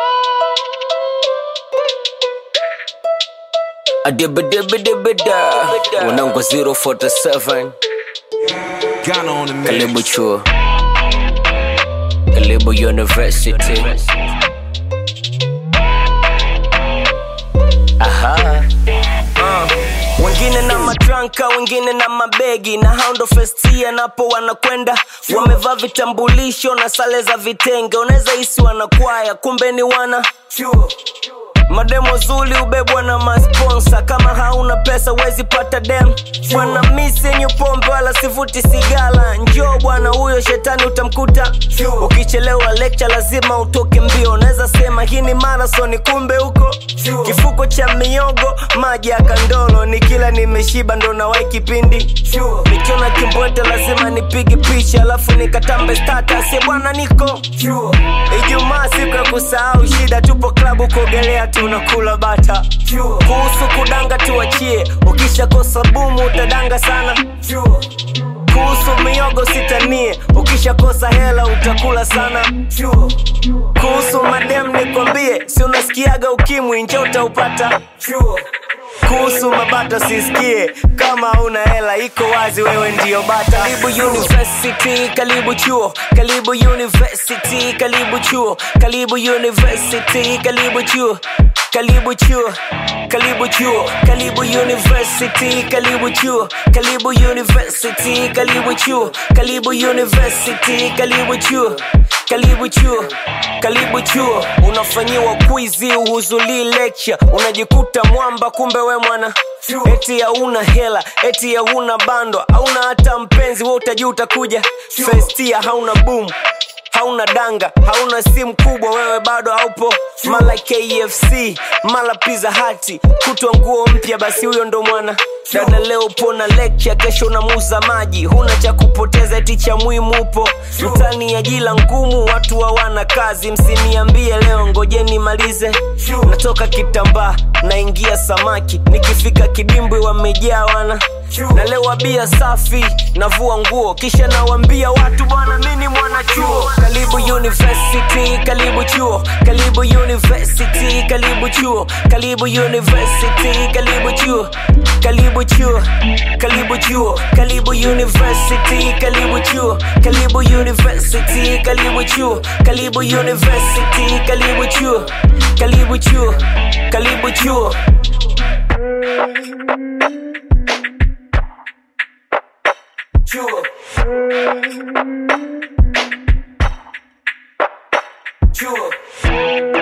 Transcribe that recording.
Adibidibidibida Unango 047 Kalibu chuo Kalibu University. Aha. Wengine na matranka, wengine na mabegi, na haundo festia napo wanakwenda wamevaa vitambulisho na sare za vitenge. Unaweza hisi wanakwaya kumbe ni wana mademo zuli ubebwa na masponsa. Kama hauna pesa wezi pata dem. Bwana misi yenye pombe wala sivuti sigala. Njoo bwana huyo shetani utamkuta. Ukichelewa lecture lazima utoke mbio. Unaweza sema hii ni marathon kumbe huko kifuko cha miogo maji ya kandolo. Nikila nimeshiba ndo nawai kipindi. Nikiona kimbwete lazima nipige picha alafu nikatambe status bwana niko Ijumaa siku ya kusahau shida. Tupo klabu kuogelea tunakula bata. Kuhusu kudanga tuachie. Ukisha kosa bumu utadanga sana. Kuhusu miogo sitanie. Ukisha kosa hela utakula sana. Kuhusu madem nikwambie. Si unasikiaga ukimwi njoo utaupata. Kuhusu mabata sisikie. Kama una hela iko wazi wewe ndio bata. Kalibu University, kalibu chuo. Kalibu University, kalibu chuo. Kalibu University, kalibu chuo. Kalibu chuo, kalibu chuo. Kalibu University, kalibu chuo. Kalibu University, kalibu chuo. Kalibu University, kalibu chuo. Kalibu chuo, kalibu chuo. Unafanyiwa quizi uhuzuli lecture. Unajikuta mwamba kumbe we mwana. Eti ya una hela, eti ya una bando. Hauna hata mpenzi we utajuta kuja. Festia hauna boom, hauna danga, hauna simu kubwa wewe bado haupo. Mala KFC, mala Pizza Hut. Kutwa nguo mpya basi huyo ndo mwana. Dada leo pona lecture, kesho unamuza maji. Huna cha kupoteza eti cha muhimu upo. Mtani ya jila ngumu, watu hawana kazi. Msiniambie leo ngojeni malize. Natoka kitambaa, naingia samaki. Nikifika kidimbwi wamejaa wana. Nalewa bia safi, navua nguo. Kisha nawambia watu bwana mimi ni mwana chuo. Kalibu University, kalibu chuo. Kalibu University, kalibu chuo. Kalibu University, kalibu chuo. Kalibu chuo, kalibu chuo. Kalibu University, kalibu chuo. Kalibu University, kalibu chuo. Kalibu University, kalibu chuo. Kalibu chuo, kalibu chuo. Chuo. Chuo.